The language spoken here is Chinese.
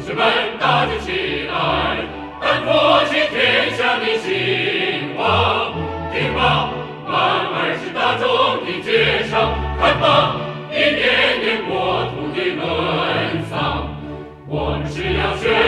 士们大举起来，奔赴齐天下的兴旺。听吧，满耳是大众的街上，看吧，一年年国土的沦丧。我们是要宣